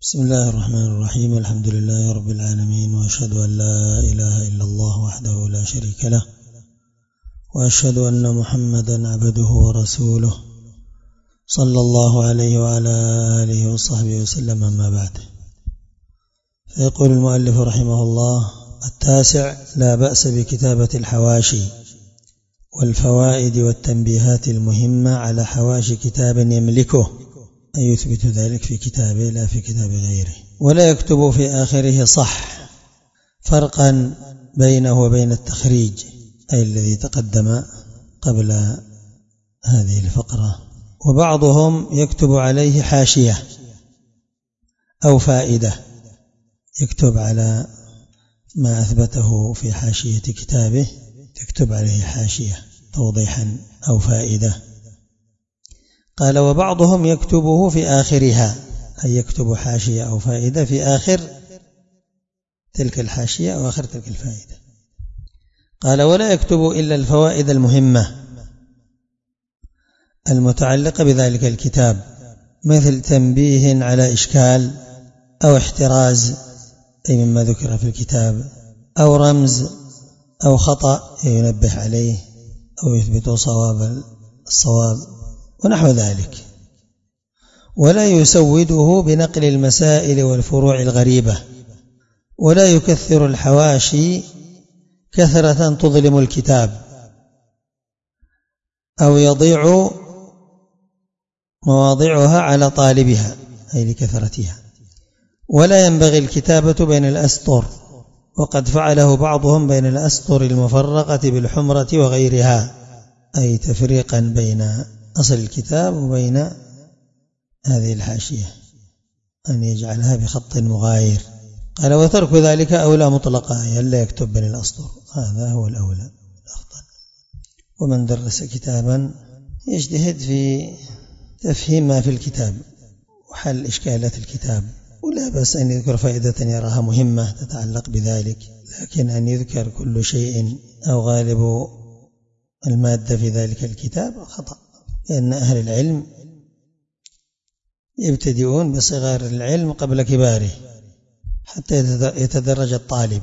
بسم الله الرحمن الرحيم. الحمد لله رب العالمين، وأشهد أن لا إله إلا الله وحده لا شريك له، وأشهد أن محمدا عبده ورسوله صلى الله عليه وعلى آله وصحبه وسلم. أما بعد، فيقول المؤلف رحمه الله: 9. لا بأس بكتابة الحواشي والفوائد والتنبيهات المهمة على حواشي كتاب يملكه، أي يثبت ذلك في كتابه لا في كتاب غيره، ولا يكتب في آخره صح، فرقا بينه وبين التخريج أي الذي تقدم قبل هذه الفقرة. وبعضهم يكتب عليه حاشية أو فائدة، يكتب على ما أثبته في حاشية كتابه، تكتب عليه حاشية توضيحا أو فائدة. قال: وبعضهم يكتبه في آخرها، أي يكتب حاشية أو فائدة في آخر تلك الحاشية أو آخر تلك الفائدة. قال: ولا يكتب إلا الفوائد المهمة المتعلقة بذلك الكتاب، مثل تنبيه على إشكال أو احتراز أي مما ذكر في الكتاب، أو رمز أو خطأ ينبه عليه أو يثبت الصواب ونحو ذلك. ولا يسوده بنقل المسائل والفروع الغريبة، ولا يكثر الحواشي كثرة تظلم الكتاب أو يضيع مواضعها على طالبها أي لكثرتها. ولا ينبغي الكتابة بين الأسطر، وقد فعله بعضهم بين الأسطر المفرقة بالحمرة وغيرها، أي تفريقا بين أصل الكتاب وبين هذه الحاشية، أن يجعلها بخط مغاير. قال: وترك ذلك أولى مطلقا، ألا يكتب بين الأسطر، هذا هو الأولى الأفضل. ومن درس كتابا يجتهد في تفهيم ما في الكتاب وحل إشكالات الكتاب، ولا بأس أن يذكر فائدة يراها مهمة تتعلق بذلك، لكن أن يذكر كل شيء أو غالب المادة في ذلك الكتاب خطأ، لأن أهل العلم يبتدئون بصغار العلم قبل كباره حتى يتدرج الطالب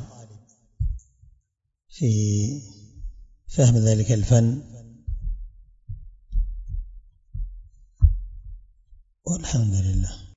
في فهم ذلك الفن. والحمد لله.